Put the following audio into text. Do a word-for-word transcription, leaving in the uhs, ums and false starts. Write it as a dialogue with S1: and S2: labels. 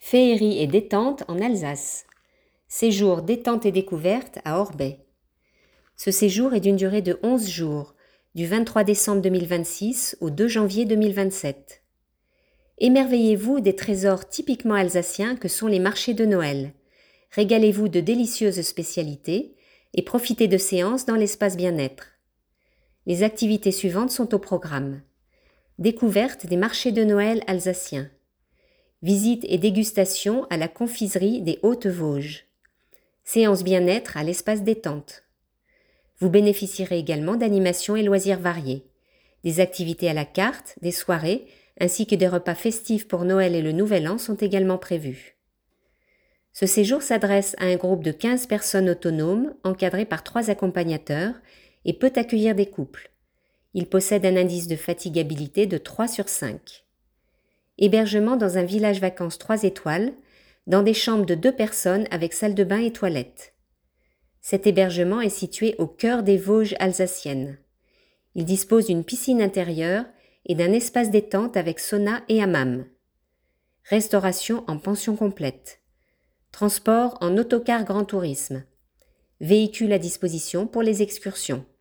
S1: Féerie et détente en Alsace. Séjour détente et découverte à Orbey. Ce séjour est d'une durée de onze jours, du vingt-trois décembre deux mille vingt-six au deux janvier deux mille vingt-sept. Émerveillez-vous des trésors typiquement alsaciens que sont les marchés de Noël. Régalez-vous de délicieuses spécialités et profitez de séances dans l'espace bien-être. Les activités suivantes sont au programme. Découverte des marchés de Noël alsaciens. Visite et dégustation à la confiserie des Hautes-Vosges. Séance bien-être à l'espace détente. Vous bénéficierez également d'animations et loisirs variés. Des activités à la carte, des soirées, ainsi que des repas festifs pour Noël et le Nouvel An sont également prévus. Ce séjour s'adresse à un groupe de quinze personnes autonomes, encadrées par trois accompagnateurs, et peut accueillir des couples. Il possède un indice de fatigabilité de trois sur cinq. Hébergement dans un village vacances trois étoiles, dans des chambres de deux personnes avec salle de bain et toilettes. Cet hébergement est situé au cœur des Vosges alsaciennes. Il dispose d'une piscine intérieure et d'un espace détente avec sauna et hammam. Restauration en pension complète. Transport en autocar grand tourisme. Véhicule à disposition pour les excursions.